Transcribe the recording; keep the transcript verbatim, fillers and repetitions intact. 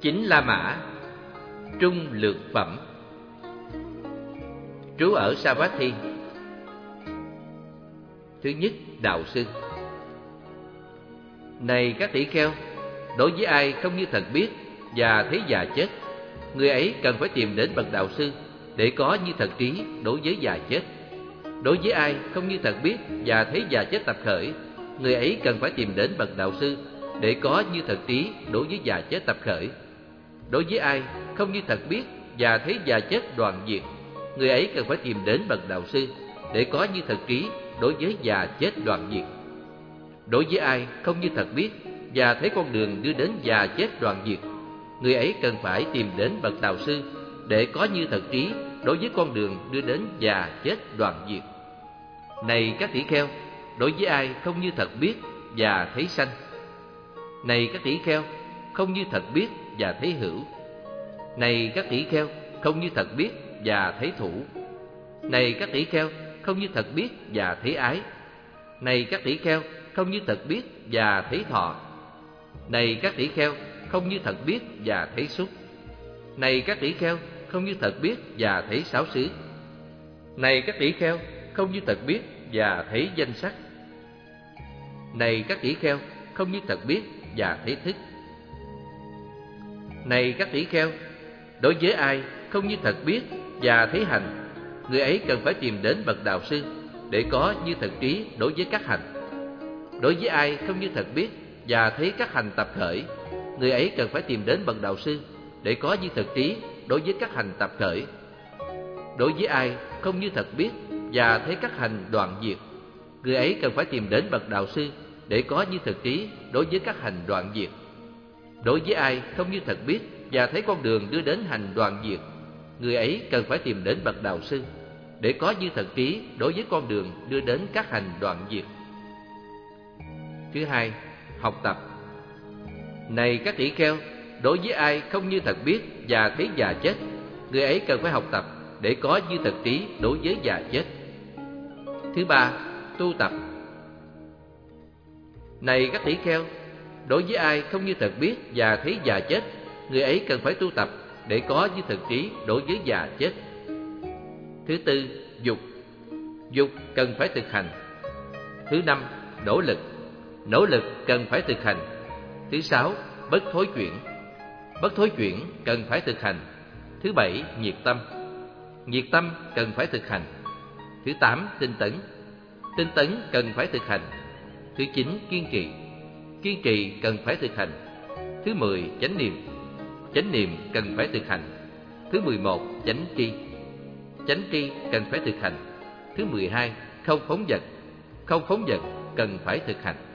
Chính La Mã, Trung Lược Phẩm. Trú ở Savatthi. Thứ nhất, đạo sư. Này các tỷ kheo, đối với ai không như thật biết và thấy già chết, người ấy cần phải tìm đến bậc đạo sư để có như thật trí đối với già chết. Đối với ai không như thật biết và thấy già chết tập khởi, người ấy cần phải tìm đến bậc đạo sư để có như thật trí đối với già chết tập khởi. Đối với ai không như thật biết và thấy già chết đoạn diệt, người ấy cần phải tìm đến bậc đạo sư để có như thật trí đối với già chết đoạn diệt. Đối với ai không như thật biết và thấy con đường đưa đến già chết đoạn diệt, người ấy cần phải tìm đến bậc đạo sư để có như thật trí đối với con đường đưa đến già chết đoạn diệt. Này các tỷ kheo, đối với ai không như thật biết và thấy sanh. Này các tỷ kheo, không như thật biết và thấy hữu. Này các tỷ kheo, không như thật biết và thấy thủ. Này các tỷ kheo, không như thật biết và thấy ái. Này các tỷ kheo, không như thật biết và thấy thọ. Này các tỷ kheo, không như thật biết và thấy xúc. Này các tỷ kheo, không như thật biết và thấy sáu xứ. Này các tỷ kheo, không như thật biết và thấy danh sắc. Này các tỷ kheo, không như thật biết và thấy thức. Này các tỷ kheo, đối với ai không như thật biết và thấy hành, người ấy cần phải tìm đến bậc đạo sư để có như thật trí đối với các hành. Đối với ai không như thật biết và thấy các hành tập khởi, người ấy cần phải tìm đến bậc đạo sư để có như thật trí đối với các hành tập khởi. Đối với ai không như thật biết và thấy các hành đoạn diệt, người ấy cần phải tìm đến bậc đạo sư để có như thật trí đối với các hành đoạn diệt. Đối với ai không như thật biết và thấy con đường đưa đến hành đoạn diệt, người ấy cần phải tìm đến bậc đạo sư để có như thật trí đối với con đường đưa đến các hành đoạn diệt. Thứ hai, học tập. Này các tỷ kheo, đối với ai không như thật biết và thấy già chết, người ấy cần phải học tập để có như thật trí đối với già chết. Thứ ba, tu tập. Này các tỷ kheo, đối với ai không như thật biết và thấy già chết, người ấy cần phải tu tập để có như thật trí đối với già chết. Thứ tư, dục. Dục cần phải thực hành. Thứ năm, nỗ lực. Nỗ lực cần phải thực hành. Thứ sáu, bất thối chuyển. Bất thối chuyển cần phải thực hành. Thứ bảy, nhiệt tâm. Nhiệt tâm cần phải thực hành. Thứ tám, tinh tấn. Tinh tấn cần phải thực hành. Thứ chín, kiên trì. Kiên trì cần phải thực hành. Thứ mười, chánh niệm. Chánh niệm cần phải thực hành. Thứ mười một, chánh tri. Chánh tri cần phải thực hành. Thứ mười hai, không phóng dật. Không phóng dật cần phải thực hành.